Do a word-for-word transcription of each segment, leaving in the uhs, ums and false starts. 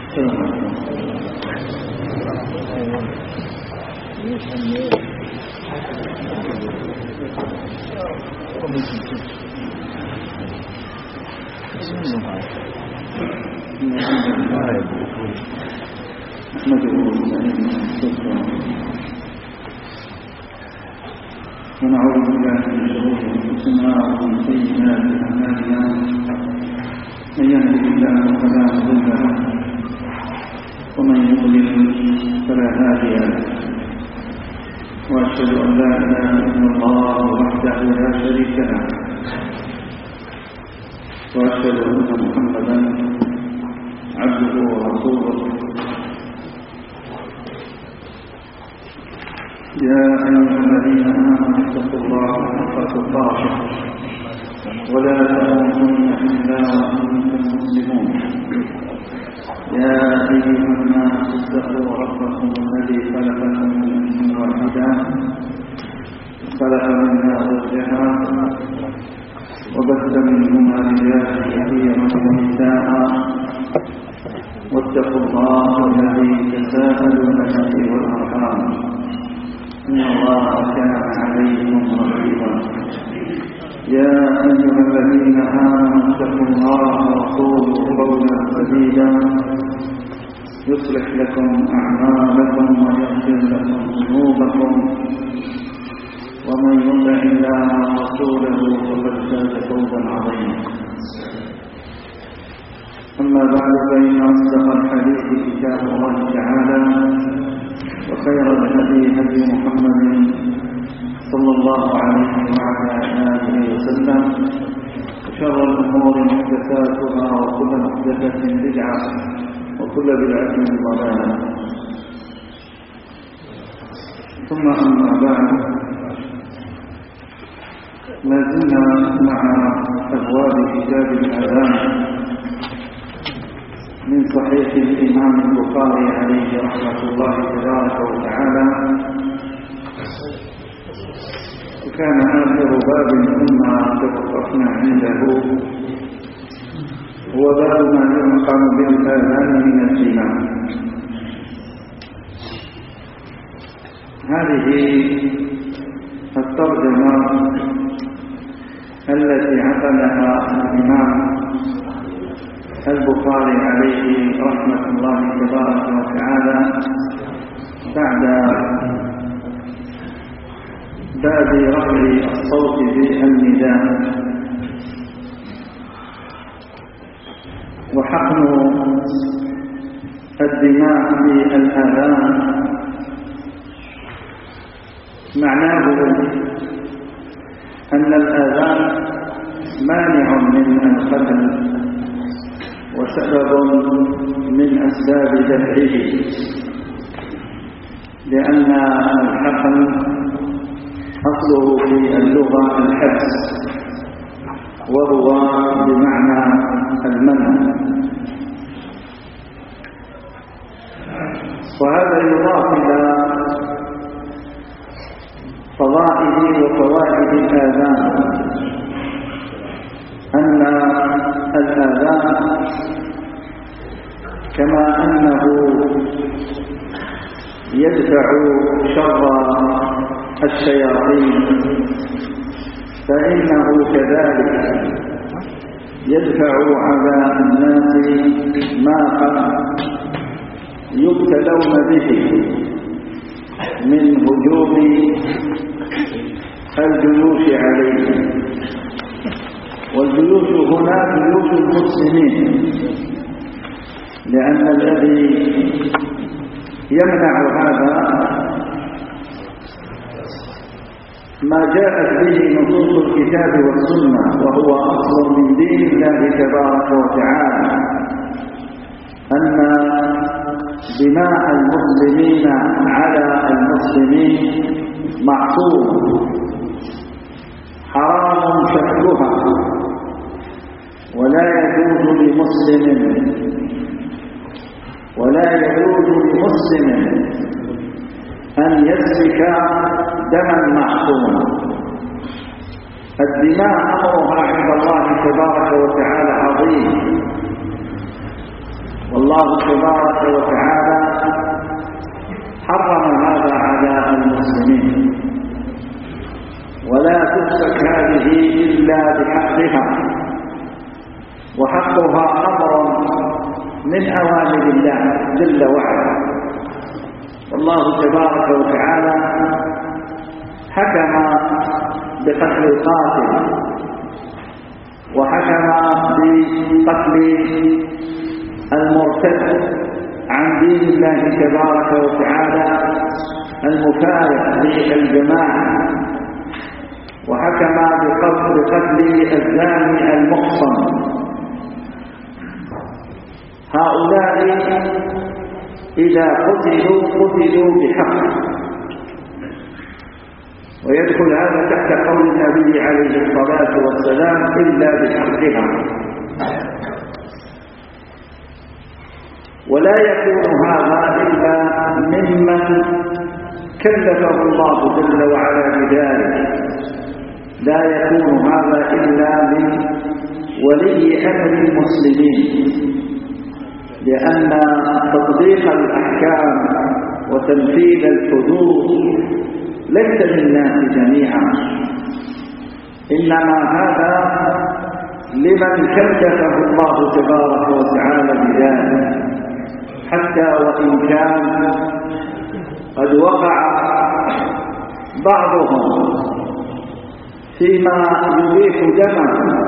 ونعوذ بالله من شرور انفسنا ومن سيئات اعمالنا من يهده الله فلا مضل له ومن يضلل فلا هادي له واشهد ان لا اله الا الله وحده لا شريك له واشهد ان محمدا عبده ورسوله. يا أيها الذين آمنوا اتقوا الله حق تقاته ولا تموتن إلا وأنتم مسلمون. يا أيها الناس اتقوا ربكم الذي خلقكم من نفس واحدة خلق منها زوجها وبث منهما رجالا كثيرا ونساء واتقوا الله الذي تساءلون به والأرحام إن الله كان عليكم رقيبا. يا أيها الذين آمنوا اتقوا الله وقولوا قولا سديدا يصلح لكم أعمالكم ويغفر لكم ذنوبكم ومن يطع الله ورسوله فقد فاز فوزا عظيما. أما بعد فإن أصدق الحديث كتاب الله تعالى وخير الهدي هدي محمد صلى الله عليه وعلى آله وسلم وشر الأمور محدثاتها وكل محدثة بدعة وكل بدعة ضلالة. ثم أما بعد ما زلنا مع أبواب كتاب الآذان من صحيح الإمام البخاري عليه رحمة الله تبارك وتعالى. وكان آخر باب كنا توقفنا عنده هو باب ما ينقم بالآذان من الإمام. هذه الترجمة التي عقدها الإمام البخاري عليه رحمة الله تبارك وتعالى بعد باب رفع الصوت بالنداء وحقن الدماء بالآذان. معناه أن الآذان مانع من القتل وسبب من أسباب دفعه، لأن الحقن أصله في اللغة الحبس وهو بمعنى المنع، وهذا يضاف إلى فضائل وفوائد الآذان أن الآذان كما أنه يدفع شر الشياطين فإنه كذلك يدفع على الناس ما قد يبتلون به من هجوم الجيوش عليهم. والجيوش هنا جيوش المسلمين، لأن الذي يمنع هذا ما جاءت به نصوص الكتاب والسنة، وهو أصل من دين الله تبارك وتعالى، أن دماء المسلمين على المسلمين معصوم حرام شكلها، ولا يجوز لمسلم ولا يجوز لمسلم أن يسفك دما معصوما. الدماء أمرها عند الله تبارك وتعالى عظيم، والله تبارك وتعالى حرم هذا على المسلمين، ولا تمسك هذه إلا بحقها، وحقها أمر من أوامر الله جل وعلا. والله تبارك وتعالى حكم بقتل القاتل، وحكم بقتل المرتد عن دين الله تبارك وتعالى المفارق للجماعة، وحكم بقتل الزاني المحصن. هؤلاء إذا قتلوا قتلوا بحق، ويدخل هذا تحت قول النبي عليه الصلاة والسلام إلا بحقها. ولا يكون هذا إلا ممن كلفه الله جل وعلا بذلك، لا يكون هذا إلا من ولي أمر المسلمين، لأن تطبيق الأحكام وتنفيذ الحدود ليس للناس جميعا، إنما هذا لمن كلفه الله تبارك وتعالى بذلك، حتى وإن كان قد وقع بعضهم فيما يبيح دمه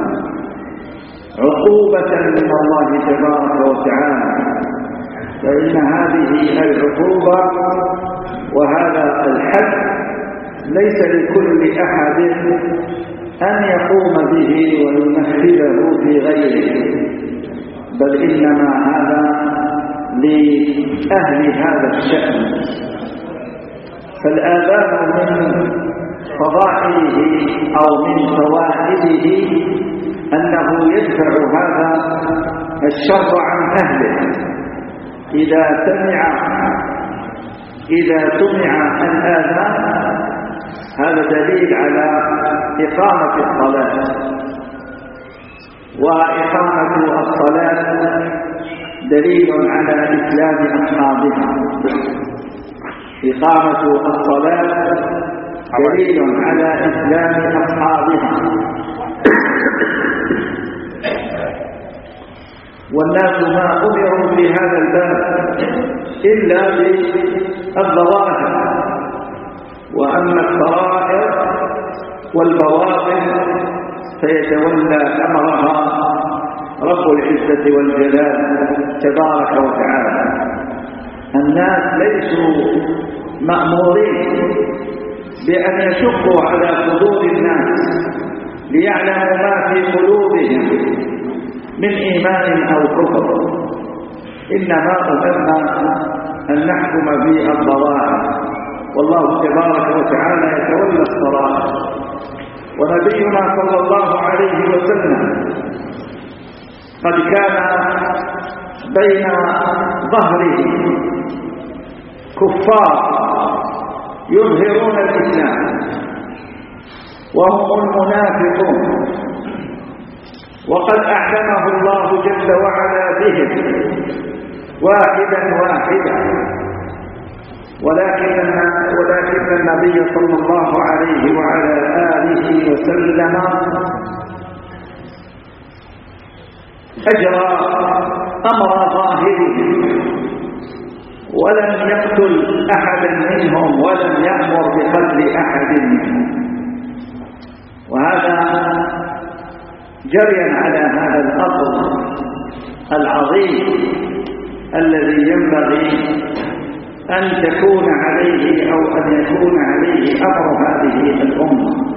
عقوبة من الله تبارك وتعالى، فإن هذه العقوبة وهذا الحد ليس لكل أحد أن يقوم به وينفذه في غيره، بل إنما هذا لأهل هذا الشأن. فالآذان من فضائله أو من فوائده أنه يدفع هذا الشر عن أهله. إذا سمع إذا سمع الآذان هذا دليل على إقامة الصلاة، وإقامة الصلاة دليل على إسلام أصحابها. إقامة الصلاة دليل على إسلام أصحابها. والناس ما أمروا في هذا الباب إلا بالظواهر، وأما السرائر والبواطن فيتولى أمرها رب العزة والجلال تبارك وتعالى. الناس ليسوا مأمورين بأن يشقوا على صدور الناس ليعلموا ما في قلوبهم من إيمان أو كفر، إنما أمرنا أن نحكم بالظواهر، والله تبارك وتعالى يتولى السرائر. ونبينا صلى الله عليه وسلم قد كان بين ظهره كفار يظهرون الإسلام وهم المنافقون، وقد أعلمه الله جل وعلا بهم واحدا واحدا، ولكن ولكن النبي صلى الله عليه وعلى آله وسلم أجرى أمر ظاهرهم، ولم يقتل أحدا منهم ولم يأمر بقتل أحد منهم، وهذا جريا على هذا الأصل العظيم الذي ينبغي أن تكون عليه أو أن يكون عليه أمر هذه الأمة،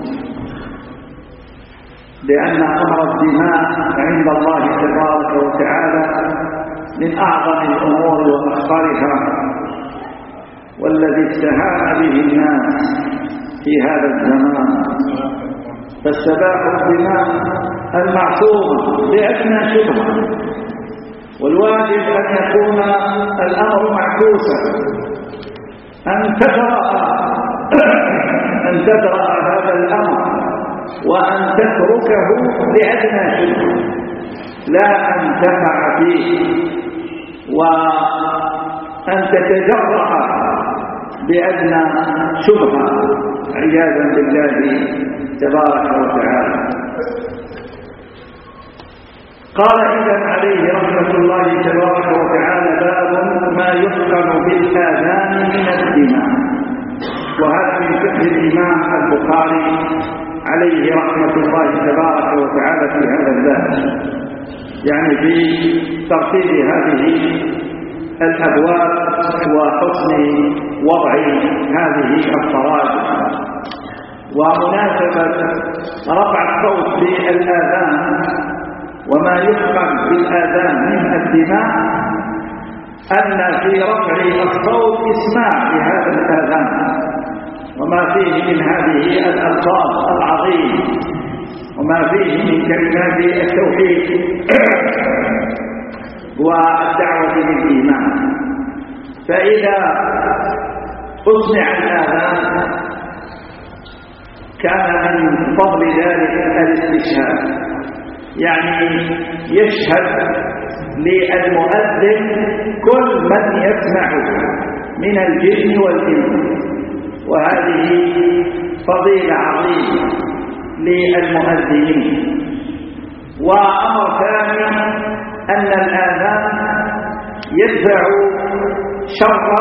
لأن أمر الدماء عند الله تبارك وتعالى من أعظم الأمور وأخطرها، والذي استهان به الناس في هذا الزمان. فالسباح الدماء المعصومة بأدنى شبهة، والواجب أن يكون الأمر معكوسا، أن تدرأ أن تدرأ هذا الأمر وأن تتركه لأدنى شبهة، لا أن تقع فيه وأن تتجرأ بأدنى شبهة عياذا بالله تبارك وتعالى. قال إذن عليه رحمة الله تبارك وتعالى: باب ما يحقن بالآذان من الدماء. وهذا من فقه الإمام البخاري عليه رحمة الله تبارك وتعالى في هذا الباب، يعني في ترتيب هذه الأبواب وحسن وضع هذه الفرائض. ومناسبة رفع الصوت بالآذان وما يحقن بالآذان من الدماء أن في رفع الصوت إسماع لهذا الآذان وما فيه من هذه الألفاظ العظيمة وما فيه من كلمات التوحيد والدعوة للإيمان. فإذا أسمع الآذان كان من فضل ذلك الاستشهاد، يعني يشهد للمؤذن كل من يسمعه من الجن والإنس، وهذه فضيلة عظيمة للمؤذنين. وأمر ثاني أن الآذان يدفع شر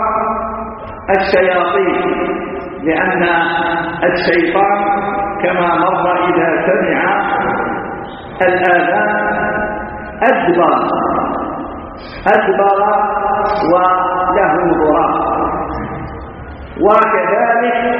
الشياطين، لأن الشيطان كما مر إذا سمع الآذان أدبر أدبر وله ضرار، وكذلك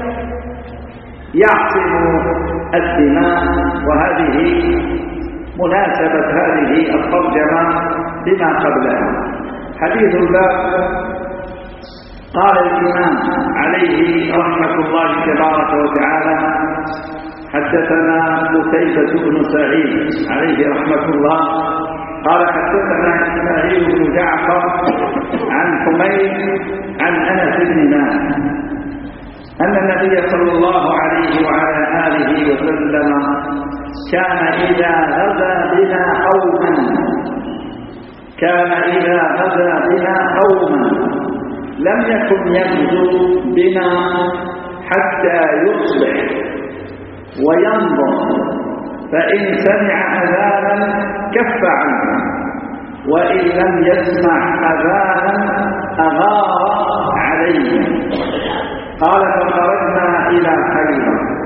يعصم الدماء. وهذه مناسبة هذه الترجمة بما قبلها. حديث الباب: قال الإمام عليه رحمة الله تبارك وتعالى: حدثنا قتيبة بن سعيد عليه رحمة الله قال: حدثنا إسماعيل بن جعفر عن حميد عن أنس بن مالك أن النبي صلى الله عليه وعلى آله وسلم كان إذا غزا بنا قوما كان إذا غزا بنا قوما لم يكن يغزو بنا حتى يصبح وينظر، فإن سمع أذانا كف عنه، وإن لم يسمع أذانا أغار عليه. قال: فخرجنا إلى خيبر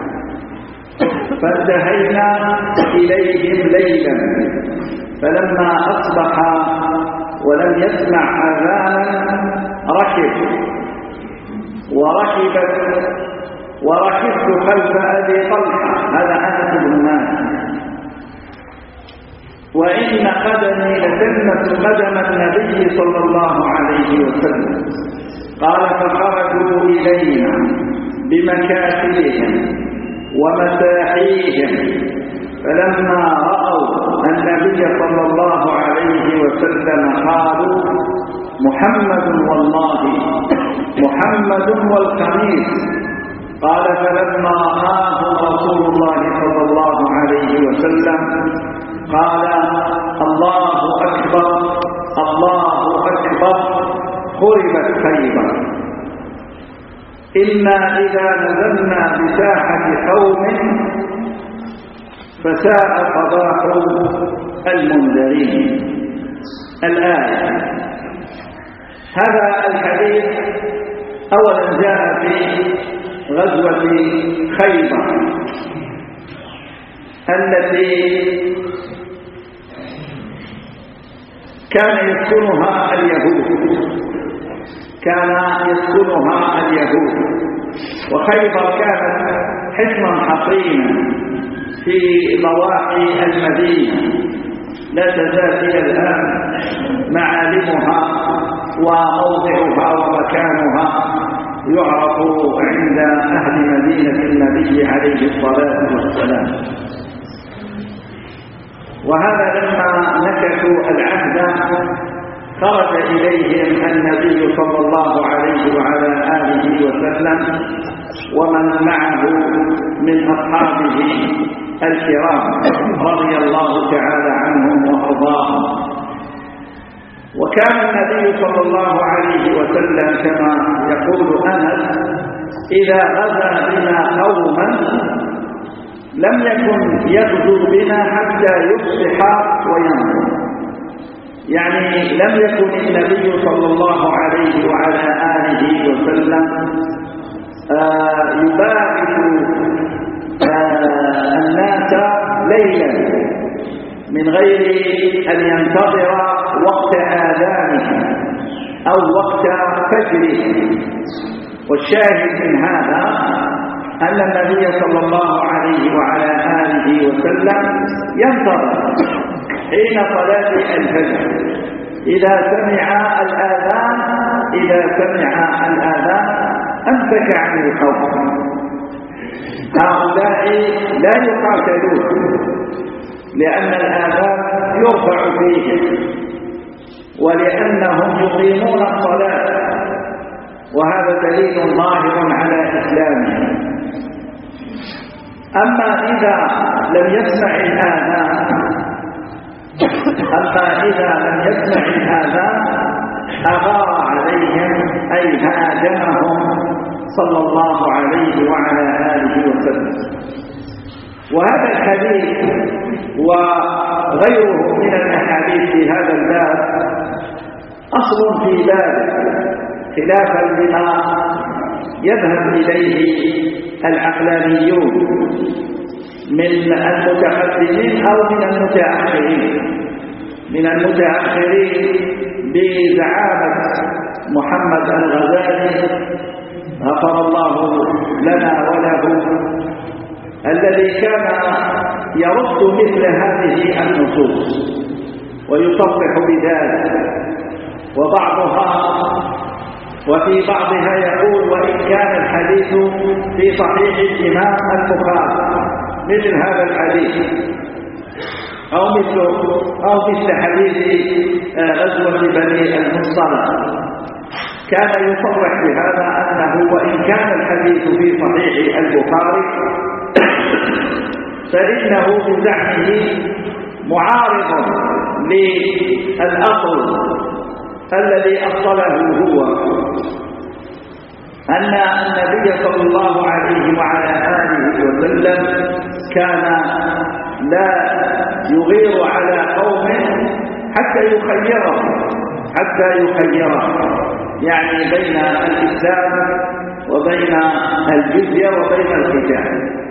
فانتهينا إليهم ليلا، فلما أصبح ولم يسمع أذانا ركب وركبت وركبت خلف أبي طلحة، هذا أنس بن مالك، وإن قدمي لتلمس قدم النبي صلى الله عليه وسلم. قال: فخرجوا إلينا بمكاتبهم ومساحيهم، فلما رأوا النبي صلى الله عليه وسلم قالوا: محمد والله، محمد والخميس. قال: فلما رآه رسول الله صلى الله عليه وسلم قال: الله أكبر الله أكبر، خربت خيبر. إنا إذا نزلنا بساحة قوم فساء صباح المنذرين. الآية. هذا الحديث أولا جاء في غزوة خيبر التي كان يسكنها اليهود كان يسكنها اليهود وخيبر كانت حصنا حصينا في ضواحي المدينة، لا تزال إلى الآن معالمها وموضعها ومكانها يعرف عند أهل مدينة النبي عليه الصلاة والسلام. وهذا لما نكثوا العهد خرج إليهم النبي صلى الله عليه وعلى آله وسلم ومن معه من أصحابه الكرام رضي الله تعالى عنهم وأرضاهم. وكان النبي صلى الله عليه وسلم كما يقول أنس إذا غزا بنا قوما لم يكن يغزو بنا حتى يصبح وينظر، يعني لم يكن النبي صلى الله عليه وعلى آله وسلم آه يباعث آه الناس ليلا من غير أن ينتظر وقت آذانه أو وقت فجره. والشاهد من هذا أن النبي صلى الله عليه وعلى آله وسلم ينتظر حين صلاة الفجر إذا سمع الآذان إذا سمع الآذان أمسك عن القوم. هؤلاء لا يقاتلون لأن الآذان يرفع فيهم ولأنهم يقيمون الصلاة، وهذا دليل ظاهر على إسلامهم. أما إذا لم يسمع الآذان أما إذا لم يسمع الآذان أغار عليهم أي هاجمهم صلى الله عليه وعلى آله وسلم. وهذا الحديث وغيره من الأحاديث في هذا الباب أصل في باب خلافا لما يذهب إليه العقلانيون من المتقدمين أو من المتأخرين من المتأخرين بزعامة محمد الغزالي غفر الله لنا وله، الذي كان يرد مثل هذه النصوص ويصرح بذلك، وبعضها وفي بعضها يقول وإن كان الحديث في صحيح الإمام البخاري مثل هذا الحديث أو مثل أو مثل حديث غزوة بني المصطلق، كان يصرح بهذا أنه وإن كان الحديث في صحيح البخاري فإنه بزعمه معارض للأصل الذي أصله هو أن النبي صلى الله عليه وعلى آله وسلم كان لا يغير على قوم حتى يخيرهم حتى يخيرهم يعني بين الإسلام وبين الجزية وبين القتال.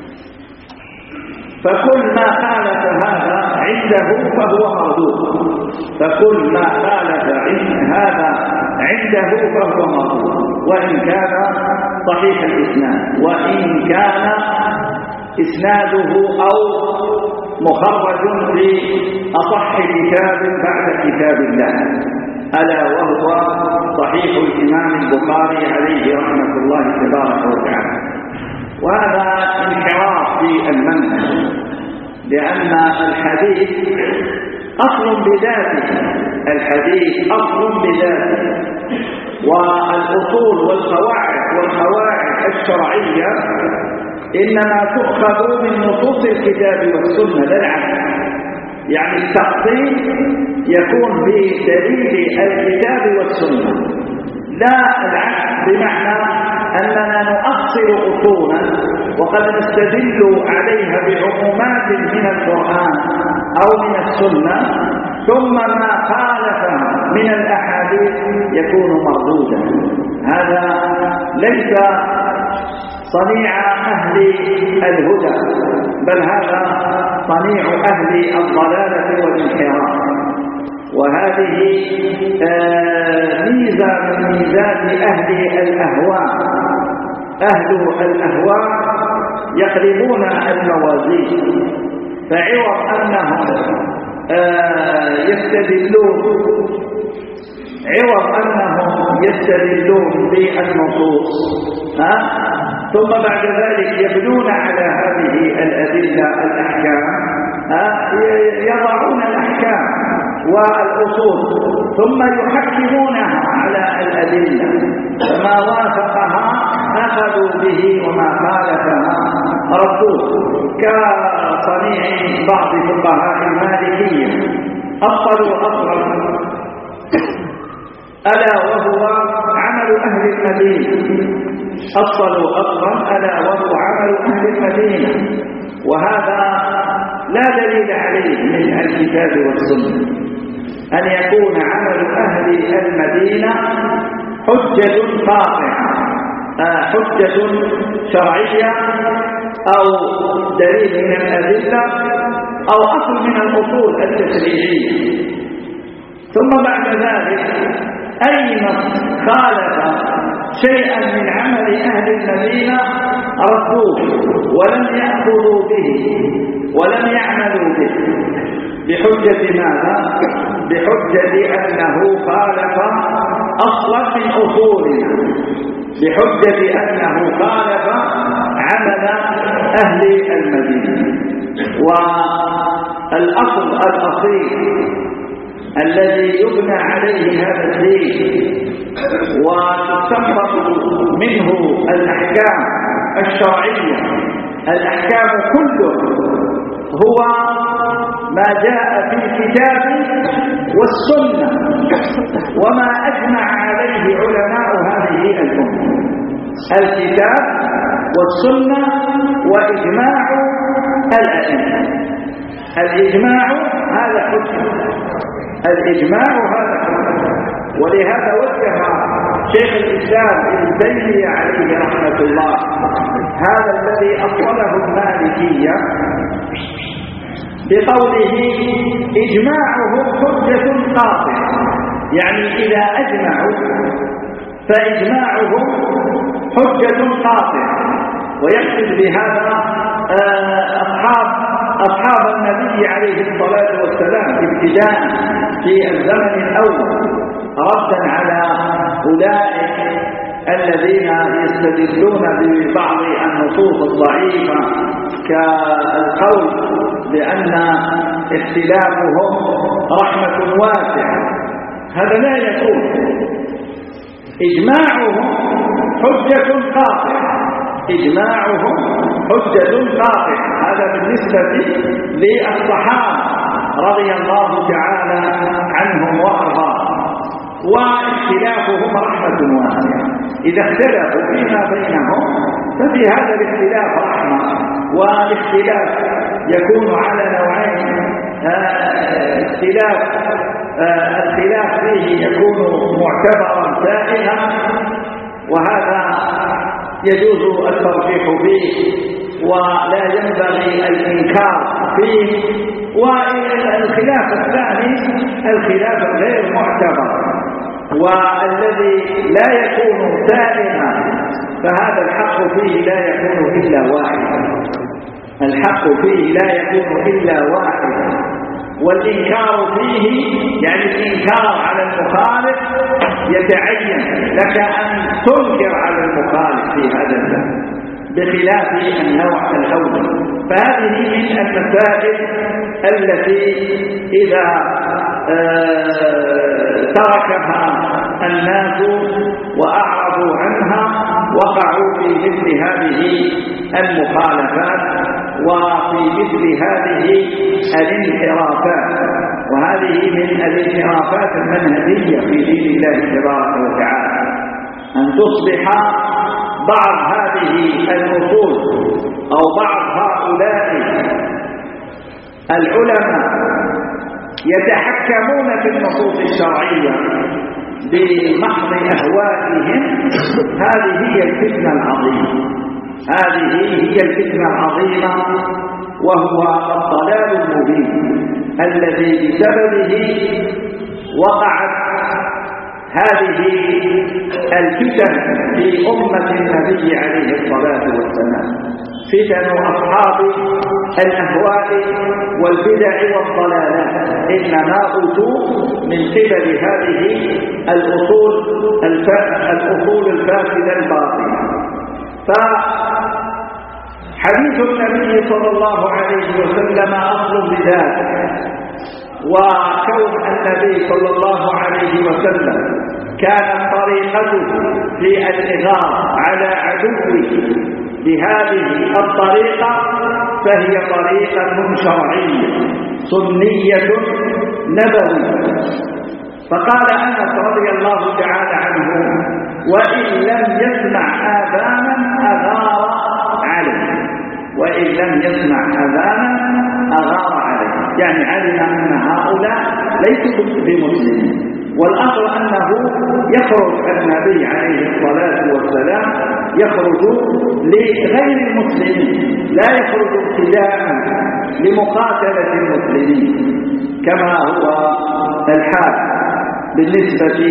فكل ما خالف هذا عنده فهو مردود فكل ما خالف هذا عنده فهو مردود وإن كان صحيح الإسناد وإن كان إسناده أو مخرج في أصح كتاب بعد كتاب الله ألا وهو صحيح الإمام البخاري عليه رحمة الله تبارك وتعالى. وهذا انحراف في المنهج لأن الحديث أصل بذاته الحديث أصل بذاته والأصول والقواعد والقواعد الشرعية إنما تؤخذ من نصوص الكتاب والسنة لا العكس. يعني التقسيم يكون بدليل الكتاب والسنة لا العكس، بمعنى أننا نؤصل أصولا وقد نستدل عليها بعمومات من القرآن أو من السنة ثم ما خالفها من الأحاديث يكون مردودا. هذا ليس صنيع أهل الهدى بل هذا صنيع أهل الضلالة والانحراف. وهذه ميزة من ميزات أهل الأهواء. أهل الأهواء يقلبون الموازين فعوض أنهم يستدلون عوض أنهم يستدلون بالنصوص ثم بعد ذلك يبنون على هذه الأدلة الأحكام يضعون الأحكام والأصول ثم يحكمونها على الأدلة فما وافقها أخذوا به وما خالفها ردوه كصنيع بعض فقهاء المالكية أصلوا أصلا ألا وهو عمل أهل المدينة. أصل أصلا ألا وهو عمل أهل المدينة، وهذا لا دليل عليه من الكتاب والسنة أن يكون عمل أهل المدينة حجة قاطعة، حجة شرعية أو دليل من الأدلة أو أصل من الأصول التشريعية. ثم بعد ذلك أي نص خالف شيئا من عمل أهل المدينة ردوه ولم يأخذوا به ولم يعملوا به بحجة ماذا؟ بحجة أنه خالف أصلا من أصولنا، بحجة أنه خالف عمل أهل المدينة. والأصل الأصيل الذي يبنى عليه هذا الدين وتستنبط منه الأحكام الشرعية، الأحكام كلها هو ما جاء في الكتاب والسنة وما أجمع عليه علماء هذه الأمة، الكتاب والسنة وإجماع الأئمة. الإجماع هذا حجة، الإجماع هذا حجة. ولهذا وجه شيخ الإسلام ابن تيمية عليه رحمة الله هذا الذي أصله المالكية بقوله إجماعهم حجة قاطعة، يعني إذا أجمعوا فإجماعهم حجة قاطعة. ويقصد بهذا أصحاب أصحاب النبي عليه الصلاة والسلام ابتداء في الزمن الأول، ردا على أولئك الذين يستدلون ببعض النصوص الضعيفة كالقول بأن اختلافهم رحمة واسعة. هذا لا يكون. إجماعهم حجة قاطعة، إجماعهم حجة قاطعة. هذا بالنسبة للصحابة رضي الله تعالى عنهم وأرضاهم. واختلافهم رحمة واسعة، إذا اختلفوا فيما بينهم ففي هذا الاختلاف رحمة. والاختلاف يكون على نوعين، اختلاف الخلاف فيه يكون معتبرا سائغا وهذا يجوز الترجيح فيه ولا ينبغي الإنكار فيه، والخلاف الثاني الخلاف غير معتبر والذي لا يكون سائغا فهذا الحق فيه لا يكون إلا واحد، الحق فيه لا يكون إلا واحد. والإنكار فيه يعني الإنكار على المخالف يتعين لك أن تنكر على المخالف في هذا الزمن بخلاف النوع الأول. فهذه من المسائل التي إذا تركها الناس وأعرضوا عنها وقعوا في مثل هذه المخالفات وفي مثل هذه الانحرافات. وهذه من الانحرافات المنهجية في دين الله تبارك وتعالى، أن تصبح بعض هذه الأصول أو بعض هؤلاء العلماء يتحكمون في النصوص الشرعية بمحض أهوائهم. هذه هي الفتنة العظيمة، هذه هي الفتنة العظيمة وهو الضلال المبين الذي بسببه وقعت هذه الفتن في أمة النبي عليه الصلاة والسلام، فتن أصحاب الأهواء والبدع والضلالات، إنما أتوا من قبل هذه الأصول الأصول الفاسدة الباطلة. فحديث النبي صلى الله عليه وسلم أصل بذلك، وكون النبي صلى الله عليه وسلم كانت طريقته في الإغاظة على عدوه بهذه الطريقة فهي طريقة شرعية سنية نبوية. فقال أنس رضي الله تعالى عنه: وإن لم يسمع آذانا أغار عليه، وإن لم يسمع آذانا أغار عليه، يعني علم أن هؤلاء ليسوا بمسلمين. والأمر أنه يخرج النبي عليه الصلاة والسلام يخرج لغير المسلمين، لا يخرج ابتداء لمقاتلة المسلمين كما هو الحال بالنسبة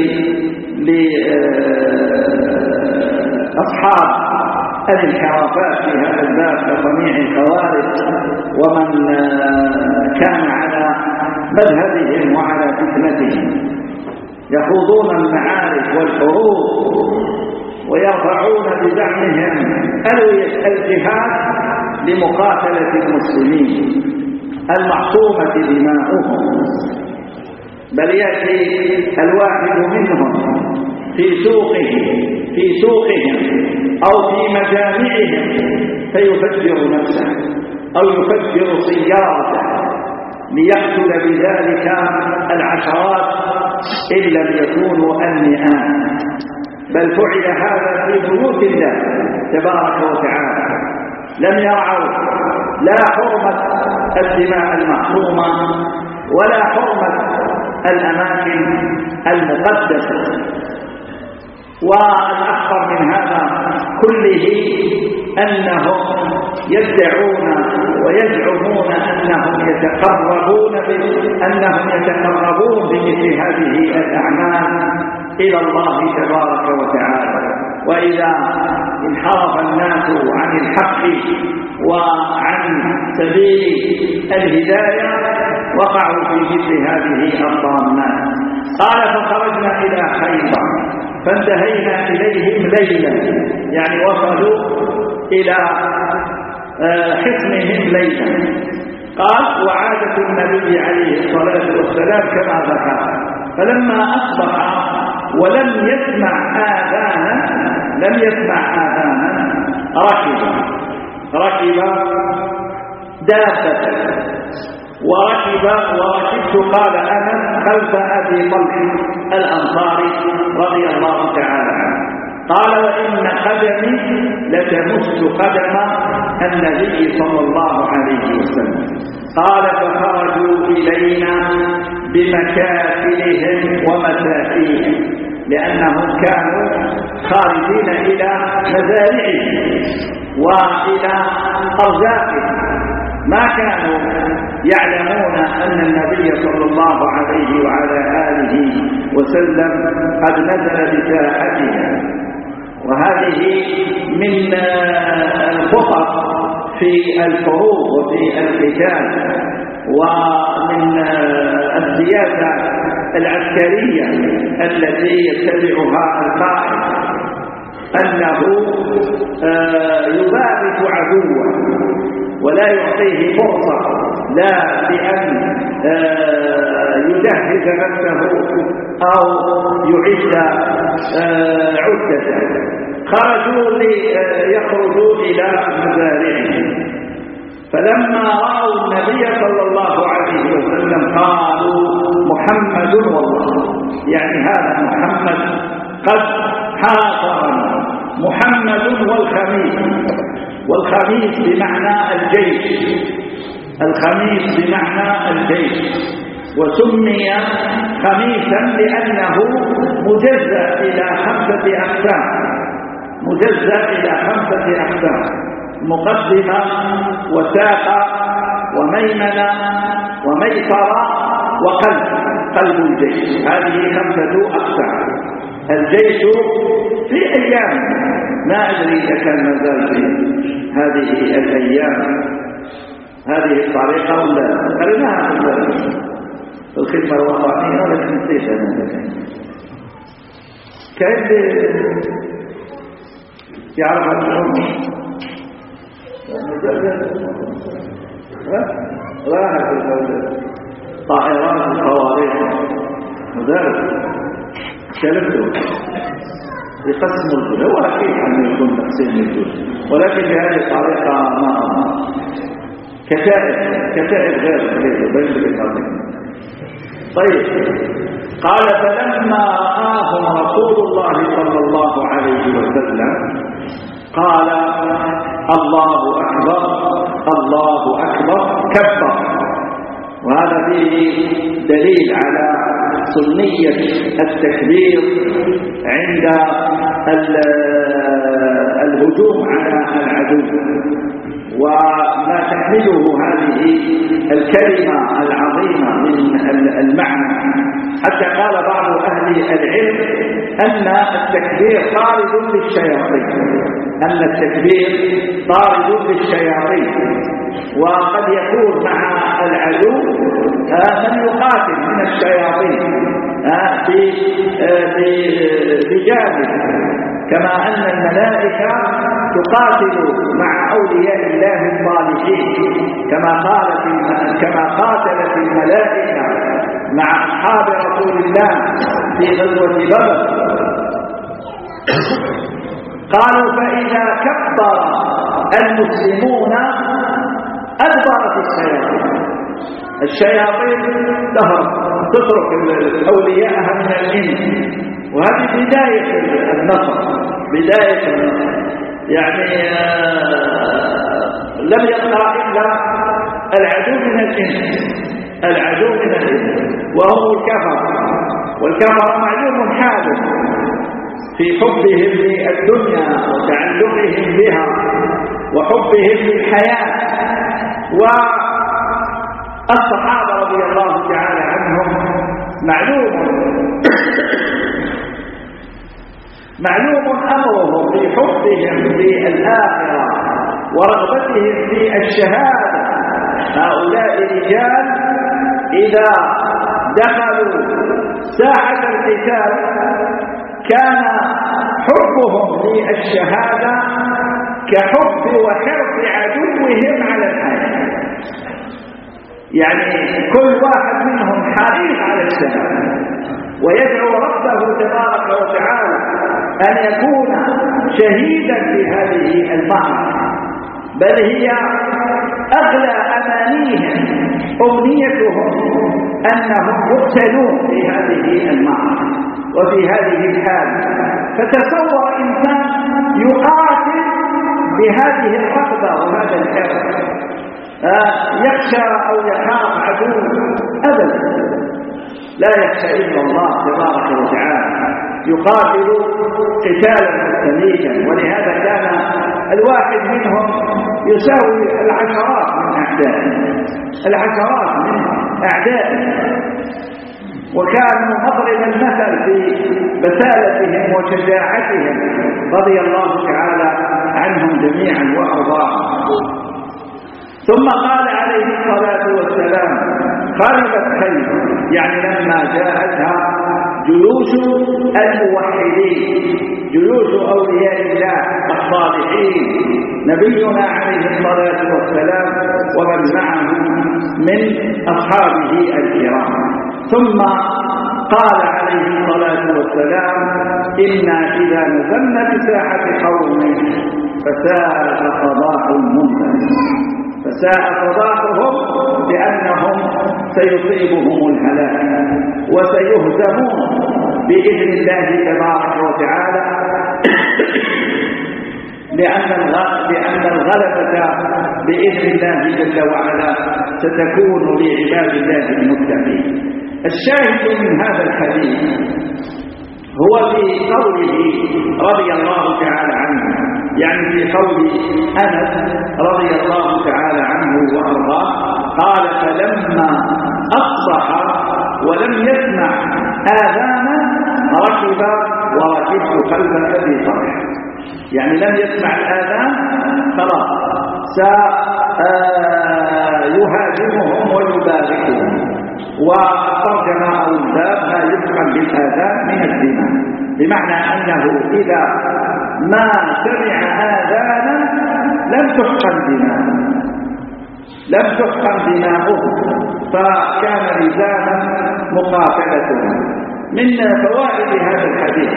لأصحاب الانحرافات في هذا الباب كصنيع الخوارج ومن كان على مذهبهم وعلى فتنتهم، يخوضون المعارك والحروب ويرفعون بزعمهم ألوية الجهاد لمقاتلة المسلمين المعصومة دماؤهم، بل يأتي الواحد منهم في سوقه في سوقهم أو في مجامعهم فيفجر نفسه أو يفجر سيارته ليقتل بذلك العشرات إن لم يكونوا المئات، بل فعل هذا في بيوت الله تبارك وتعالى. لم يرعوا لا حرمة الدماء المحرومة ولا حرمة الأماكن المقدسة. والأخطر من هذا كله أنهم يدعون ويزعمون أنهم يتقربون أنهم يتقربون بمثل هذه الأعمال إلى الله تبارك وتعالى. وإذا انحرف الناس عن الحق وعن سبيل الهداية وقعوا في مثل هذه الطامات. قال: فخرجنا إلى خيبر فانتهينا إليهم ليلا، يعني وصلوا إلى حصنهم ليلا. قال: وعادة النبي عليه الصلاة والسلام كما ذكر، فلما أصبح ولم يسمع آذانا لم يسمع آذانا ركب ركب دابة وركب وركبت قال أنا خلف أبي طلح الأنصاري رضي الله تعالى عنه. قال: وإن قدمي لتمس قدم النبي صلى الله عليه وسلم. قال: فخرجوا إلينا بمكافلهم ومساكيهم، لأنهم كانوا خارجين إلى مزارعهم وإلى أرزاقهم، ما كانوا يعلمون أن النبي صلى الله عليه وعلى آله وسلم قد نزل بساحتهم. وهذه من الخطط في الحروب وفي القتال ومن السياسة العسكرية التي يتبعها القائد، أنه يباغت عدوه ولا يعطيه فرصة لا بأن يجهز نفسه أو يعد عدته. خرجوا ليخرجوا إلى مزارعهم، فلما رأوا النبي صلى الله عليه وسلم قالوا: محمد والله، يعني هذا محمد قد حاصرنا، محمد والخميس. والخميس بمعنى الجيش، الخميس بمعنى الجيش، وسمي خميسا لأنه مجزأ إلى خمسة أقسام، مجزأ إلى خمسة أقسام: مقدمة وساقة وميمنة وميسرة وقلب، قلب الجيش. هذه خمسة أقسام. الجيش في أيام ما أدري إذا كان مازال في هذه الأيام هذه الطريقة ولا قريناها في الخدمة الوطنية، ولكن نسيت أنا كيف يعرف الأمر راحت الدولة طائرات الصواريخ مدرس كلمته يقسم الجزء. هو أكيد أن يكون تقسيم الجزء، ولكن بهذه الطريقة ما كتائب كتائب غير غير بين الإقامة. طيب، قال فلما رآهم رسول الله صلى الله عليه وسلم قال الله أكبر الله أكبر كبر. وهذا فيه دليل على سنية التكبير عند الهجوم على العدو، وما تحمله هذه الكلمة العظيمة من المعنى، حتى قال بعض أهل العلم أن التكبير طارد للشياطين، أن التكبير طارد للشياطين، وقد يكون مع العدو من يقاتل من الشياطين بجانب، كما أن الملائكة تقاتل مع أولياء الله الصالحين، كما قالت كما قاتلت الملائكة مع أصحاب رسول الله في غزوة بدر. قالوا فإذا كبر المسلمون أدبرت الشياطين، الشياطين تهرب تترك أولياءها من الإنس، وهذه بداية النصر، بداية النصر. يعني لم يبقى إلا العدو من الإنس، العدو من الإنس وهو الكفر، والكفر معلوم حاله في حبهم للدنيا وتعلقهم بها وحبهم للحياة. والصحابة رضي الله تعالى عنهم معلوم معلوم أمرهم في حبهم للآخرة ورغبتهم في الشهادة. هؤلاء الرجال إذا دخلوا ساحة القتال كان حبهم للشهادة كحب وحرص عدوهم على الحياة، يعني كل واحد منهم حريص على الشهادة ويدعو ربه تبارك وتعالى أن يكون شهيدا في هذه المعركة، بل هي أغلى أمانيهم، أمنيتهم أنهم يقتلون في هذه المعركة وفي هذه الحالة. فتصور إنسان يقاتل بهذه الرغبة وهذا الحرص يخشى أو يخاف عدو؟ أبدا، لا يخشى إلا الله تبارك وتعالى، يقاتل قتالا مستميتا. ولهذا كان الواحد منهم يساوي العشرات من أعدائه، العشرات من أعدائه، وكانوا مضرب المثل في بسالتهم وشجاعتهم رضي الله تعالى عنهم جميعا وأرضاهم. ثم قال عليه الصلاة والسلام خربت خيبر، يعني لما جاءتها جيوش الموحدين، جيوش أولياء الله الصالحين، نبينا عليه الصلاة والسلام ومن معه من أصحابه الكرام. ثم قال عليه الصلاة والسلام إنا إذا نزلنا بساحة قوم فساء صباح المنذر، فساء صباحهم لأنهم سيصيبهم الهلاك وسيهزمون بإذن الله تبارك وتعالى، لأن لأن الغلبة بإذن الله جل وعلا ستكون لعباد الله المتقين. الشاهد من هذا الحديث هو في قوله رضي الله تعالى عنه، يعني في قول أنس رضي الله تعالى عنه وأرضاه، قال فلما أصبح ولم يسمع آذانا ركب وركبت خلف أبي طلحة، يعني لم يسمع الآذان خلاص سيهاجمهم ويباركهم. وترجم أو الباب ما يفهم بالآذان من الدماء، بمعنى أنه إذا ما سمع آذانا لم تحقن دماءه، لم تحقن دماؤه، فكان لزاما مقاتلتهم. من فوائد هذا الحديث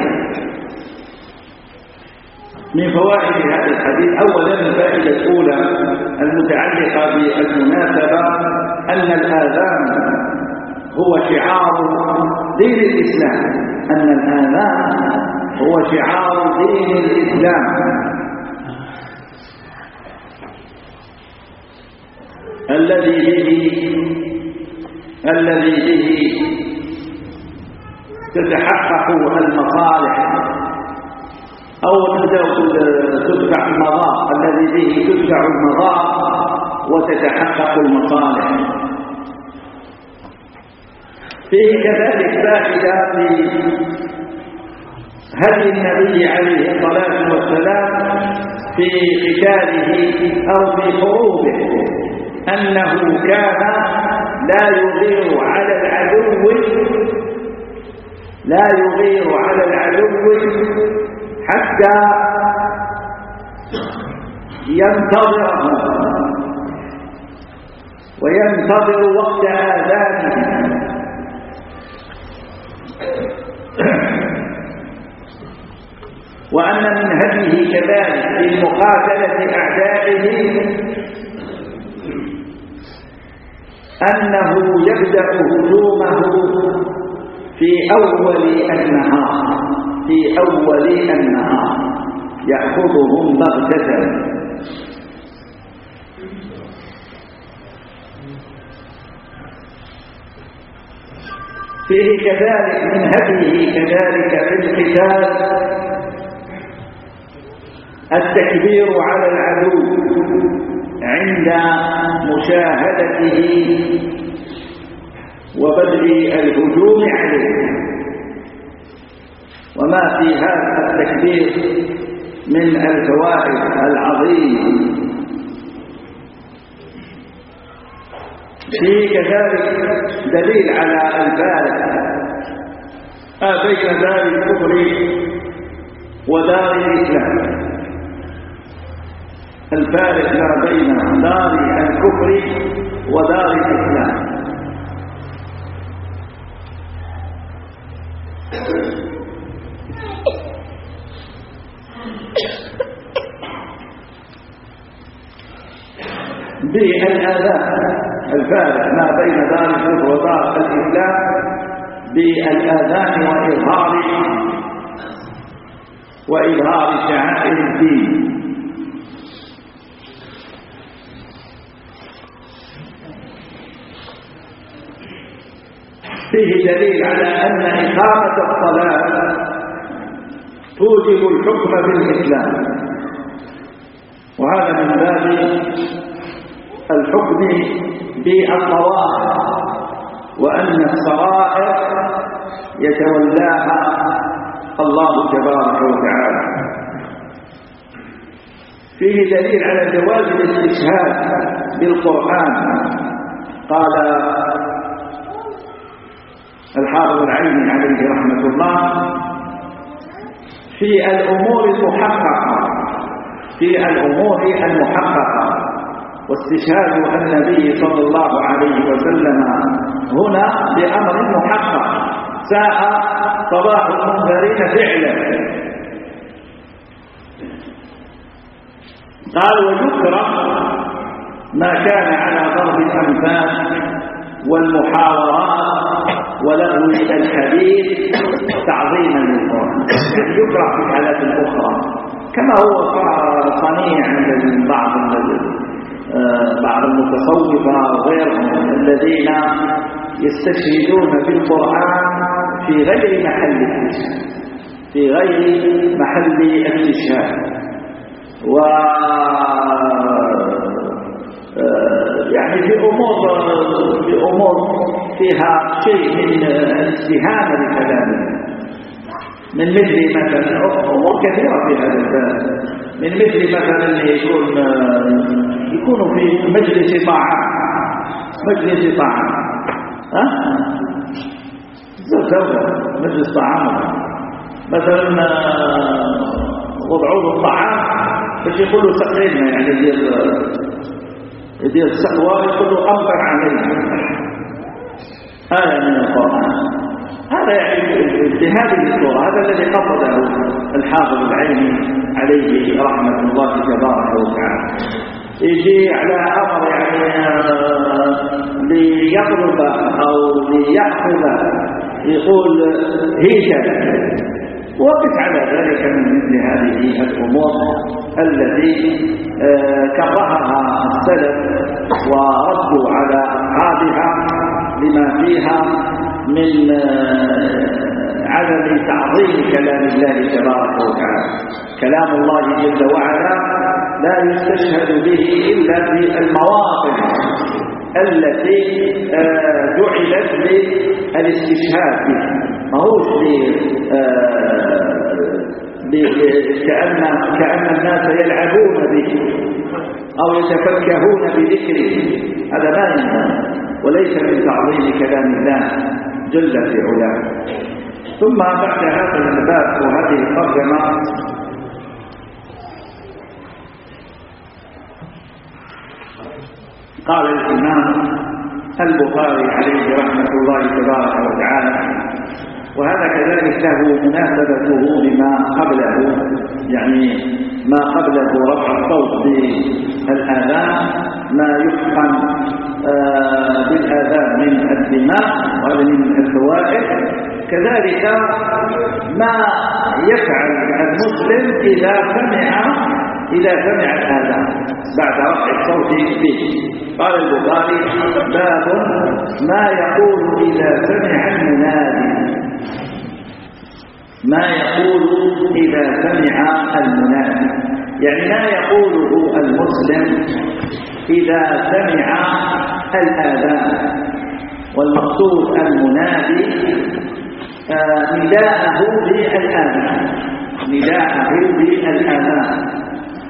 من فوائد هذا الحديث أولا الفائدة الأولى المتعلقة بالمناسبة أن الآذان هو شعار دين الإسلام، أن الآذان هو شعار دين الإسلام الذي به الذي به تتحقق المصالح أو تدفع المضار، الذي به تدفع المضار وتتحقق المصالح. فيه كذلك فائدة في هدي النبي عليه الصلاة والسلام في قتاله أو في حروبه، أنه كان لا يغير على العدو لا يغير على العدو حتى ينتظره وينتظر وقت آذانه. وأن من هديه كذلك في مقاتلة أعدائه أنه يبدأ هجومه في أول النهار في أول النهار يأخذهم بغتة. فيه كذلك من هديه كذلك في القتال التكبير على العدو عند مشاهدته وبدء الهجوم عليه. وما في هذا التكبير من الفوائد العظيمة. فيه كذلك دليل على الفارق بين دار الكفر ودار الإسلام، الفارق ما بين دار الكفر ودار الإسلام. بالآذان، الفارق ما بين دار الكفر ودار الإسلام بالآذان وإظهار وإظهار شعائر الدين. فيه دليل على أن إقامة الصلاة توجب الحكم بالإسلام، وهذا من باب الحكم بالطوائف، وأن الصرائر يتولاها الله تبارك وتعالى. فيه دليل على جواز الاستشهاد بالقرآن. قال الحافظ العيني عليه رحمة الله في الأمور المحققة في الأمور المحققة واستشهاد النبي صلى الله عليه وسلم هنا بأمر محقق ساء صباح المنذرين فعلا. قال ويكره ما كان على ضرب الأمثال والمحاورات ولغو الحديث تعظيما للقرآن، يكره في الحالات الأخرى كما هو صنيع عند بعض بعض المتصوفة وغيرهم الذين يستشهدون بالقرآن في غير محل الاستشهاد في غير محل الاستشهاد و يعني في أمور في أمور فيها شيء من الاستهانة بكلامه، من مثل مثلا أمور كثيرة في هذا الباب، من مثل مثلا يكون يكونوا في مجلس طعام مجلس طعام ها زوجة مجلس طعام مثلا وضعوا الطعام باش يقولوا سقينا، يعني ديال ديال السقوى يقولوا أمطر علينا، هذا من القرآن. هذا يعني بهذه الصورة هذا الذي قصده الحافظ العيني عليه رحمة الله تبارك وتعالى. يجي على أمر يعني ليضرب أو ليأخذ يقول هيكل، وقف على ذلك من مثل هذه الأمور التي كرهها السلف وردوا على أصحابها لما فيها من عدم تعظيم كلام الله تبارك وتعالى. كلام الله جل وعلا لا يستشهد به إلا في المواطن التي جعلت للاستشهاد به، ما هوش كأن كأن الناس يلعبون به أو يتفكهون بذكره، هذا لا ينبغي وليس من تعظيم كلام الله جل في علاه. ثم بعد هذا الباب وهذه الترجمة قال الإمام البخاري عليه رحمة الله تبارك وتعالى، وهذا كذلك له مناسبته لما قبله، يعني ما قبله رفع الصوت بالآذان، ما يفهم آه بالآذان من الدماء وهذا من الفوائد، كذلك ما يفعل المسلم إذا سمع إذا سمع الآذان بعد رفع الصوت به. قال البخاري: باب ما يقول إذا سمع المنادي، ما يقول إذا سمع المنادي، يعني ما يقوله المسلم إذا سمع الآذان. والمقصود المنادي آه نداءه بالآذان، نداءه بالآذان.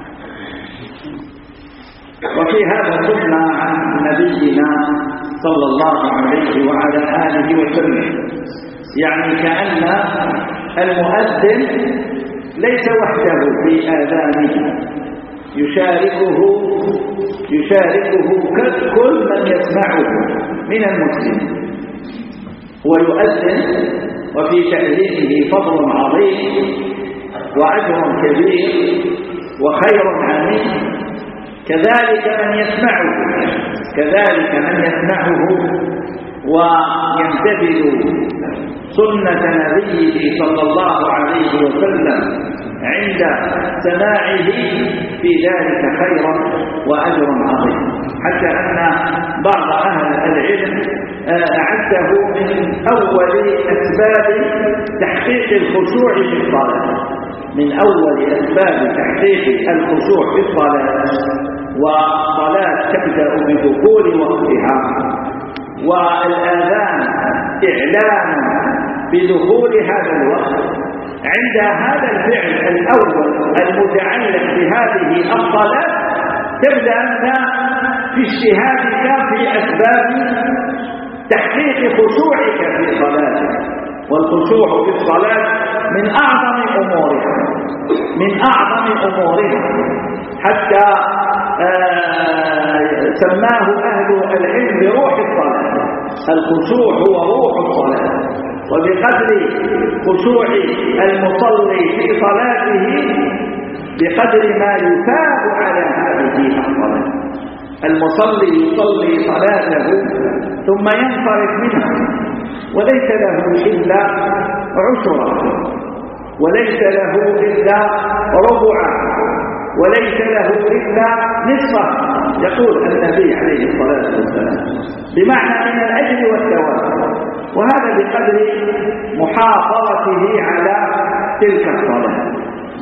وفي هذا سنة عن نبينا صلى الله عليه وعلى آله وسلم، يعني كأن المؤذن ليس وحده في آذانه، يشاركه يشاركه كل من يسمعه من المسلمين، ويؤذن وفي تأذينه فضل عظيم وأجر كبير وخير عميم. كذلك من يسمعه كذلك من يسمعه ويمتثل سنة نبيه صلى الله عليه وسلم عند سماعه في ذلك خيرا وأجر عظيم، حتى أن بعض أهل العلم أعده من أول أسباب تحقيق الخشوع في الصلاة، من أول أسباب تحقيق الخشوع في الصلاة. والصلاة تبدأ بدخول وقتها، والآذان إعلان بدخول هذا الوقت. عند هذا الفعل الأول المتعلق بهذه الصلاة تبدأ أنت في اجتهادك في أسباب تحقيق خشوعك في صلاتك. والخشوع في الصلاة من أعظم أمورها من أعظم أمورها حتى آه سماه أهل العلم بروح الصلاة. الخشوع هو روح الصلاة، وبقدر خشوع المصلي في صلاته بقدر ما يثاب على هذه الصلاة. المصلي يصلي صلاته ثم ينصرف منها وليس له إلا عشرة، وليس له إلا ربع، وليس له إلا نصفه، يقول النبي عليه الصلاة والسلام، بمعنى من الأجر والثواب. وهذا بقدر محافظته على تلك الصلاة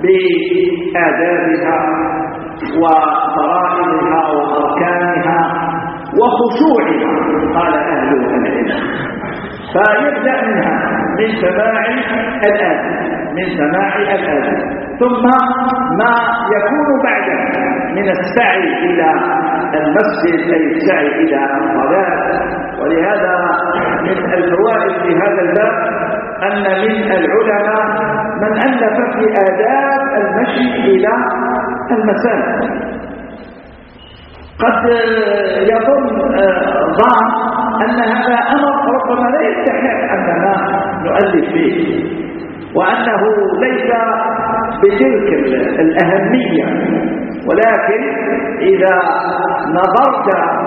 بآدابها وفرائضها وأركانها وخشوعها، قال أهل العلم. فيبدأ منها من سماع الآذان من سماع الآذان ثم ما يكون بعده من السعي إلى المسجد، أي السعي إلى الصلاة. ولهذا من الفوائد في هذا الباب أن من العلماء من ألف في آداب المشي إلى المساجد. قد يظن ظان أن هذا أمر ربما لا يستحق أننا نؤلف فيه، وأنه ليس بتلك الأهمية، ولكن إذا نظرت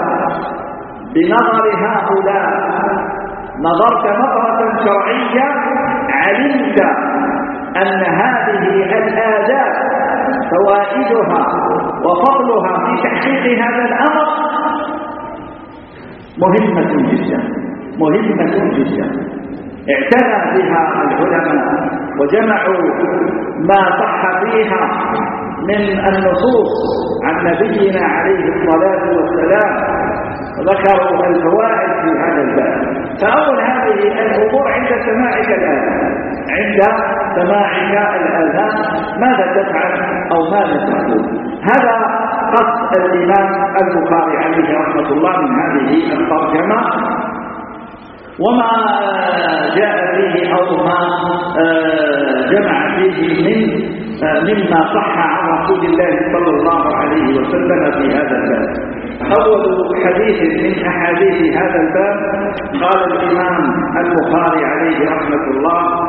بنظر هؤلاء نظرت نظرة شرعية علمت أن هذه الآداب فوائدها وفضلها في تحقيق هذا الأمر مهمة جدا مهمة جدا اعتنى بها العلماء وجمعوا ما صح فيها من النصوص عن نبينا عليه الصلاة والسلام، ذكروا الفوائد في هذا الباب. فأول هذه الأمور عند سماعك الآن عند سماعك الآن ماذا تفعل أو ماذا تقول؟ هذا قصد الإمام البخاري عليه رحمة الله من هذه الترجمة، وما جاء فيه أو ما جمع فيه من مما صح عن رسول الله صلى الله عليه وسلم في هذا الباب. أول حديث من أحاديث هذا الباب قال الإمام البخاري عليه رحمة الله: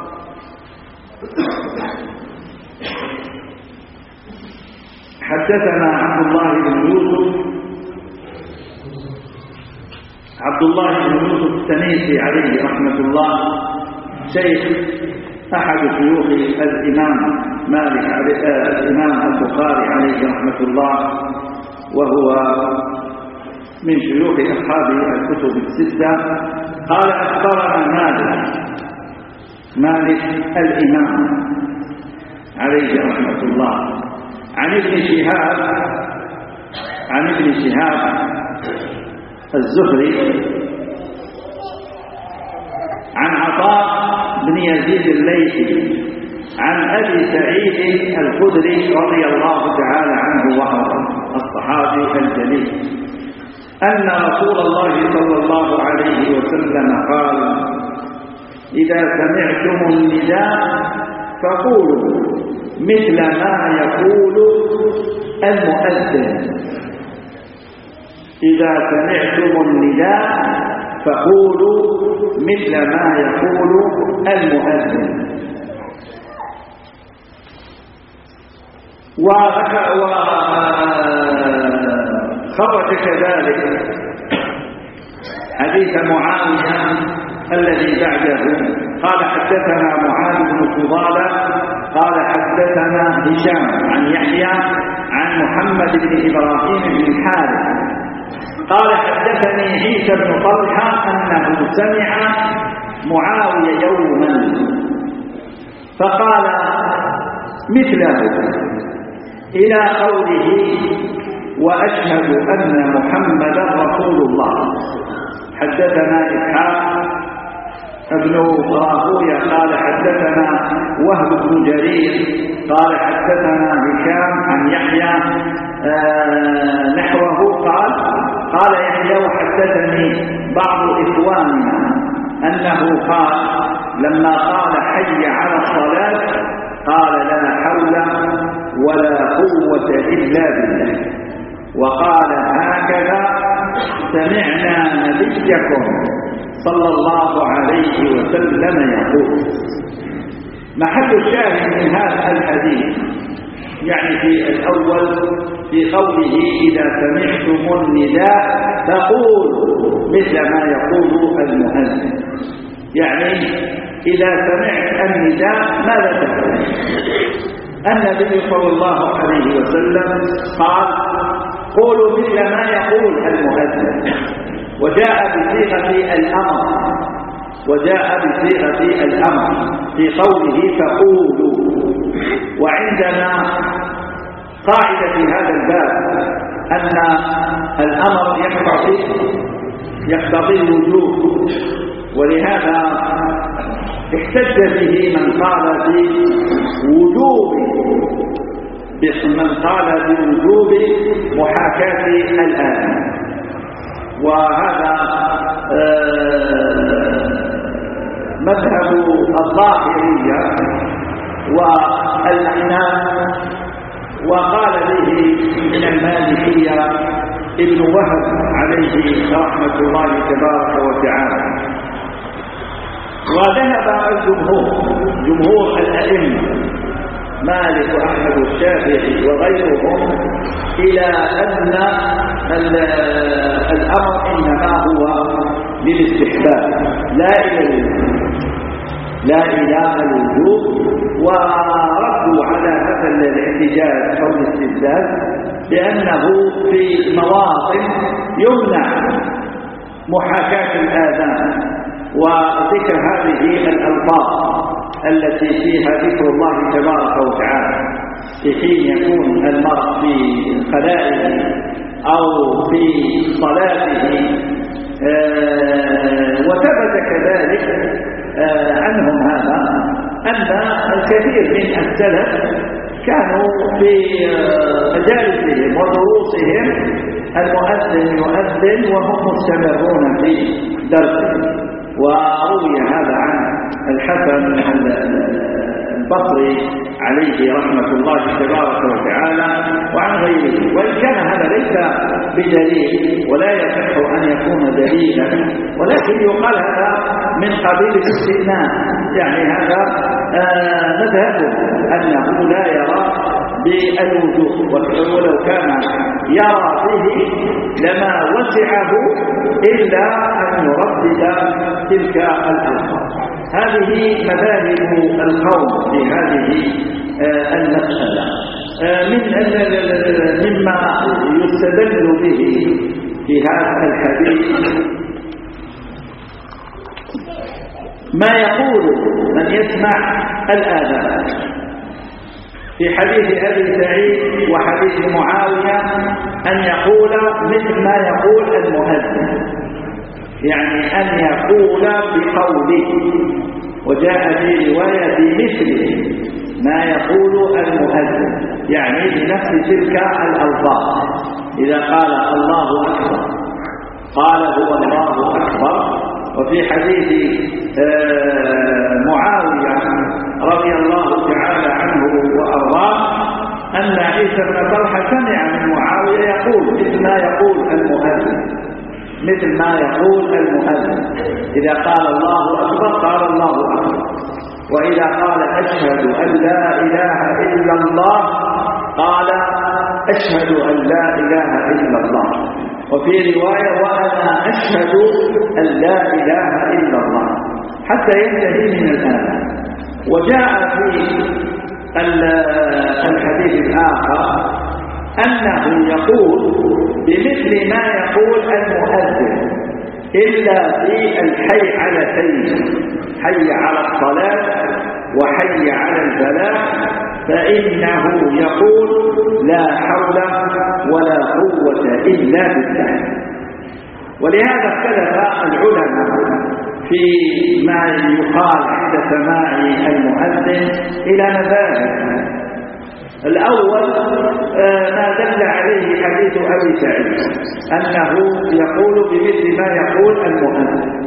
حدثنا عبد الله بن يوسف عبد الله بن يوسف التنيسي عليه رحمة الله، شيخ أحد شيوخ الإمام مالك الإمام البخاري عليه رحمة الله، وهو من شيوخ أصحاب الكتب الستة. قال: أخبرنا مالك مالك الإمام عليه رحمة الله عن ابن شهاب عن ابن شهاب الزهري عن عطاء بن يزيد الليثي عن أبي سعيد الخدري رضي الله تعالى عنه وهو الصحابي الجليل أن رسول الله صلى الله عليه وسلم قال: إذا سمعتم النداء فقولوا مثل ما يقول المؤذن. إذا سمعتم النداء فقولوا مثل ما يقول المؤذن. وخرج كذلك حديث معاوية الذي بعده قال: حدثنا معاذ بن فضالة قال: حدثنا هشام عن يحيى عن محمد بن إبراهيم بن الحارث قال: حدثني عيسى بن طلحة أنه سمع معاوية يوما فقال مثله إلى قوله: وأشهد أن محمدا رسول الله. حدثنا إسحاق ابن راهويه قال: حدثنا وهب بن جرير قال: حدثنا هشام عن يحيى آه نحوه قال قال يحيى: وحدثني بعض إخواننا أنه قال لما قال حي على الصلاة قال: لا حول ولا قوة إلا بالله. وقال: هكذا سمعنا نبيكم صلى الله عليه وسلم يقول. محل الشاهد من هذا الحديث يعني في الأول في قوله: إذا سمعتم النداء فقولوا مثل ما يقول المؤذن، يعني إذا سمعت النداء ماذا تفعل؟ النبي صلى الله عليه وسلم قال: قولوا مثل ما يقول المؤذن، وجاء بصيغة الأمر وجاء بصيغة الأمر في قوله فقولوا. وعندنا قاعدة في هذا الباب أن الأمر يقتضي يقتضي الوجوب، ولهذا احتج به من قال بوجوب من قال بوجوب محاكاة الآن، وهذا مذهب الظاهرية والأحناف، وقال به من المالكية ابن وهب عليه رحمة الله تبارك وتعالى. وذهب الجمهور جمهور الأئمة مالك وأحمد والشافعي وغيرهم إلى أن الأمر إنما هو للاستحباب لا إلى لا إله الوجوب. وردوا على هذا الاحتجاج أو الاستدلال بأنه في مواطن يمنع محاكاة الآذان وذكر هذه الألفاظ التي فيها ذكر الله تبارك وتعالى في حين يكون المرء في خلائه أو في صلاته. وثبت كذلك عنهم هذا أن الكثير من السلف كانوا في مجالسهم ودروسهم المؤذن يؤذن وهم مستمرون في درسه. وروي هذا عن الحسن البصري عليه رحمة الله تبارك وتعالى وعن غيره. وإن كان هذا ليس بدليل ولا يصح أن يكون دليلا، ولكن يقال هذا من قبيل الاستئناس، يعني هذا آه مذهبه أنه لا يرى بالوجوب، ولو كان يرى به لما وسعه إلا أن يردد تلك الألفاظ. هذه مذاهب القوم في هذه المسألة. من مما يستدل به في هذا الحديث ما يقول من يسمع الآذان في حديث أبي سعيد وحديث معاوية أن يقول مثل ما يقول المؤذن، يعني أن يقول بقوله. وجاء في رواية بمثله ما يقول المؤذن، يعني بنفس تلك الألفاظ. إذا قال الله أكبر قال هو الله أكبر. وفي حديث معاوية رضي الله تعالى عنه وأرضاه أن عيسى بن طلحة سمع من معاوية يقول مثل ما يقول المؤذن، مثل ما يقول المؤذن. إذا قال الله أكبر قال الله أكبر، وإذا قال أشهد أن لا إله إلا الله قال أشهد أن لا إله إلا الله. وفي رواية وأنا أشهد أن لا إله إلا الله، حتى ينتهي من الآن. وجاء في الحديث الآخر أنه يقول بمثل ما يقول المؤذن إلا في الحي على سيد، حي على الصلاة وحي على الفلاح، فإنه يقول لا حول ولا قوة إلا بالله. ولهذا اختلف العلماء في ما يقال عند سماع المؤذن إلى مذاهب. الأول ما دل عليه حديث أبي سعيد أنه يقول بمثل ما يقول المؤذن،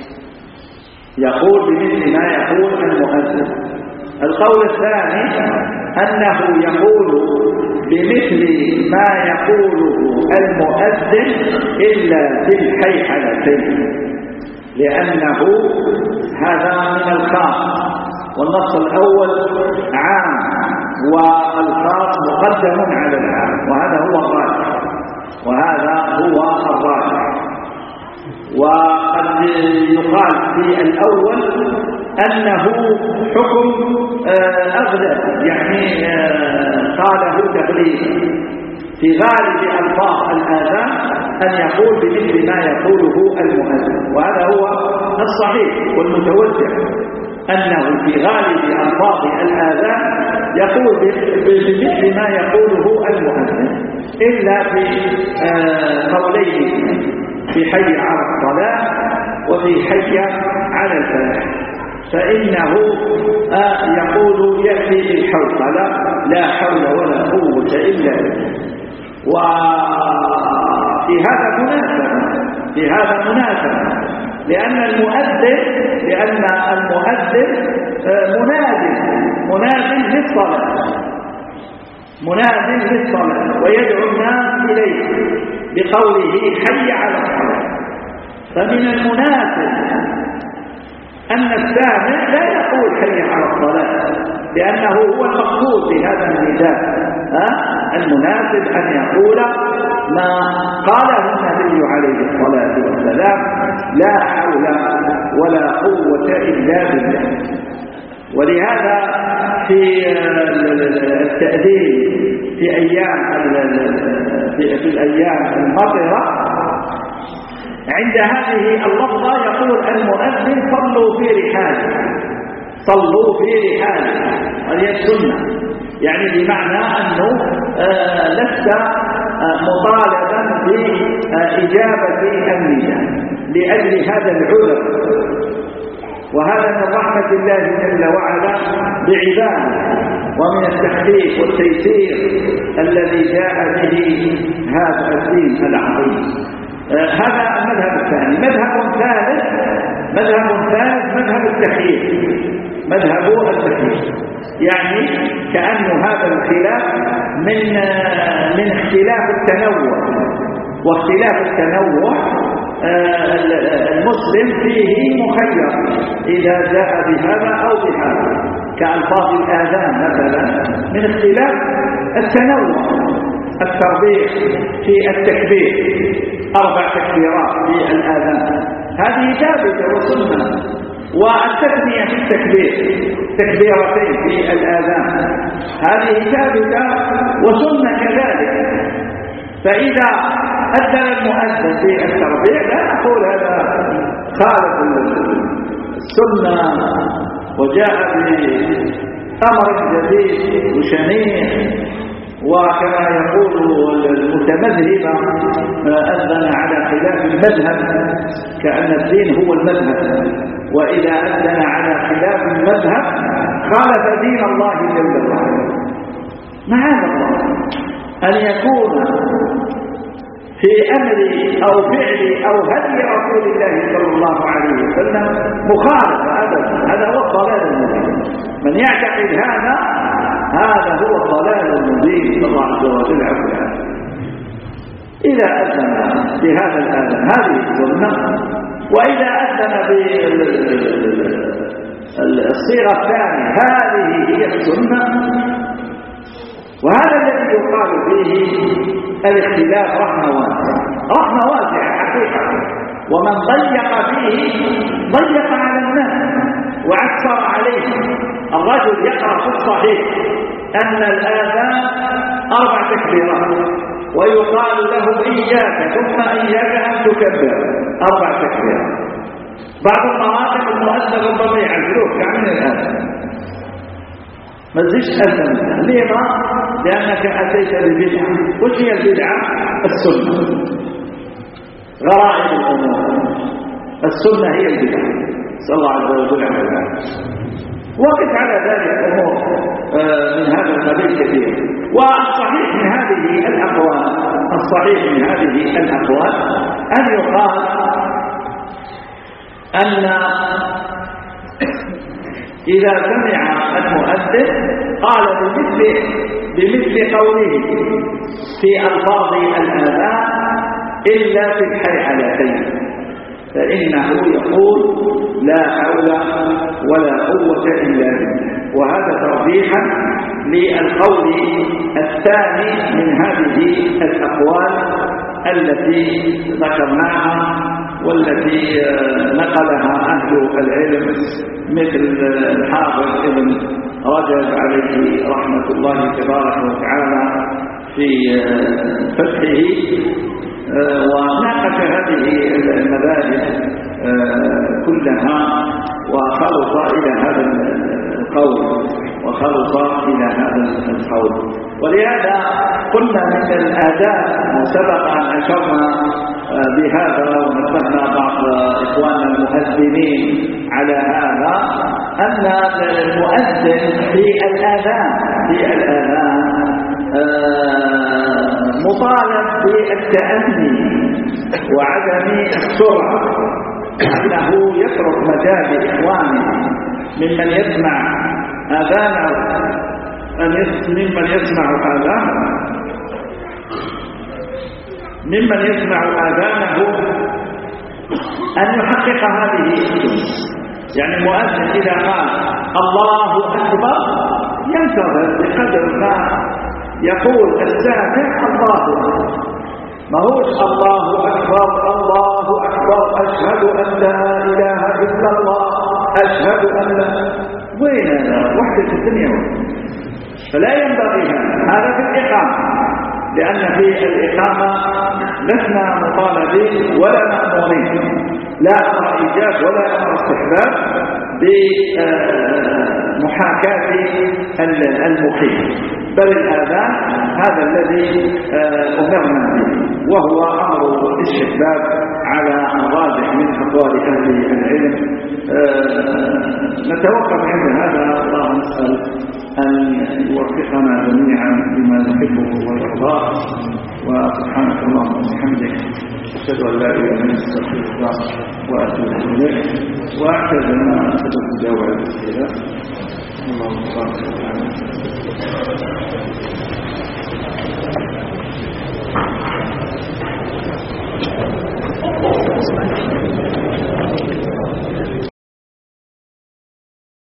يقول بمثل ما يقول المؤذن. القول الثاني أنه يقول بمثل ما يقوله المؤذن إلا في الحي على سيد، لأنه هذا من الخاص، والنص الأول عام والخاص مقدم على العام، وهذا هو الراجح وهذا هو الراجح. وقد يقال في الأول أنه حكم أغلب، يعني قاله تغليب في غالب ألفاظ الآذان أن يقول بمثل ما يقوله المؤذن، وهذا هو الصحيح والمتوسع، أنه في غالب ألفاظ الآذان يقول بمثل ما يقوله المؤذن، إلا في قولين في حي على الصلاة وفي حي على الفلاح، فإنه يقول يأتي بالحوصلة لا حول ولا قوة إلا بالله. وفي هذا مناسبة في هذا مناسبة لأن المؤذن لأن المؤذن مناد مناد للصلاة مناد للصلاة ويدعو الناس إليه بقوله حي على الصلاة. فمن المناسب أن السامع لا يقول حي على الصلاة، لأنه هو المقصود بهذا النداء المناسب أن يقول ما قاله النبي عليه الصلاة والسلام: لا حول ولا قوة إلا بالله. ولهذا في التأذين في أيام في الأيام المطرة عند هذه اللفظة يقول المؤذن: صلوا في رحالكم، صلوا في رحالكم. هذه السنة، يعني بمعنى أنه لست مطالبا بإجابة النداء لأجل هذا العذر، وهذا من رحمة الله جل وعلا بعباده ومن التخفيف والتيسير الذي جاء به هذا الدين العظيم. هذا المذهب الثاني. مذهب ثالث مذهب ثالث مذهب التخيير، مذهب التخيير، يعني كأن هذا الخلاف من من اختلاف التنوع، واختلاف التنوع المسلم فيه مخير إذا جاء بهذا أو بهذا، كألفاظ الآذان مثلا من اختلاف التنوع. التربيع في التكبير، أربع تكبيرات في الآذان، هذه ثابتة وسنة. والتثنية في التكبير، تكبيرتين في الآذان، هذه ثابتة وسنة كذلك. فإذا أذن المؤذن في التربيع لا نقول هذا خالف السنة وجاء بأمر جديد وشنيع، وكما يقول المتمذهب أذن على خلاف المذهب، كأن الدين هو المذهب، وإذا أذن على خلاف المذهب خالف دين الله جل وعلا. معاذ الله أن يكون في أمر أو فعل أو هدي رسول الله صلى الله عليه وسلم مخالفة أبدا، هذا هو الضلال المبين. من يعتقد هذا هذا هو الضلال المبين. الله عز وجل عفوا إذا أذن بهذا الآذان هذه السنة، وإذا أذن بالصيغة الثانية هذه هي السنة. وهذا الذي يقال فيه الاختلاف رحمة واسعة، رحمة واسعة حقيقة، ومن ضيق فيه ضيق على الناس وعسر عليه. الرجل يقرأ في الصحيح أن الآذان أربع تكبيرات، ويقال له إياك ثم إياك أن تكبر أربع تكبيرات. بعض المراتب المؤثر ربما يعزلوك كعمل الآذان، ما تزيدش أذن. لما؟ لأنك أتيت ببدعة. وش هي البدعة؟ السنة، غرائب الأمور. السنة هي البدعة. صلى الله عز وجل على ذلك. وقف على ذلك أمور من هذا القبيل كثير. والصحيح من هذه الأقوال الصحيح من هذه الأقوال أن يقال أن إذا سمع المؤذن قال بمثل بمثل قوله في ألفاظ الآذان إلا في الحيعلتين، فإنه يقول لا حول ولا قوة إلا بالله. وهذا ترجيحا للقول الثاني من هذه الأقوال التي ذكرناها والتي نقلها أهل العلم مثل الحافظ ابن رجب عليه رحمة الله تبارك وتعالى في فتحه، وناقش هذه المذاهب كلها وخلص إلى هذا القول وخلص إلى هذا القول. ولهذا قلنا من الآداب سبق أن أشرنا بهذا ونبهنا بعض إخواننا المؤذنين على هذا أن المؤذن في الآذان في الآذان مطالب بالتأني وعدم السرعة، أنه يترك مجال إخوانه ممن يسمع آذانه ممن يسمع آذانه ممن يسمع آذانه أن يحقق هذه السنة. يعني المؤذن إذا قال الله أكبر ينتظر بقدر ما يقول السامع الله، ما هوش الله أكبر الله أكبر أشهد أن لا إله إلا الله أشهد أن لا، وين هذا؟ وحدة الدنيا. فلا ينبغي هذا في الإقامة، لأن في الإقامة لسنا مطالبين ولا مأمورين، لا أمر إيجاب ولا أمر استحباب بمحاكاة المقيم، بل الآذان هذا الذي أمرنا به، وهو أمر الاستحباب على الراجح من أقوال أهل العلم. نتوقف عند هذا، الله نسأل أن يوفقنا جميعا بما يحبه ويرضاه، وسبحانك اللهم وبحمدك أشهد أن لا إله إلا أنت أستغفرك وأتوب إليك. وأعتذر أن أتجاوز الأسئلة. اللهم صل على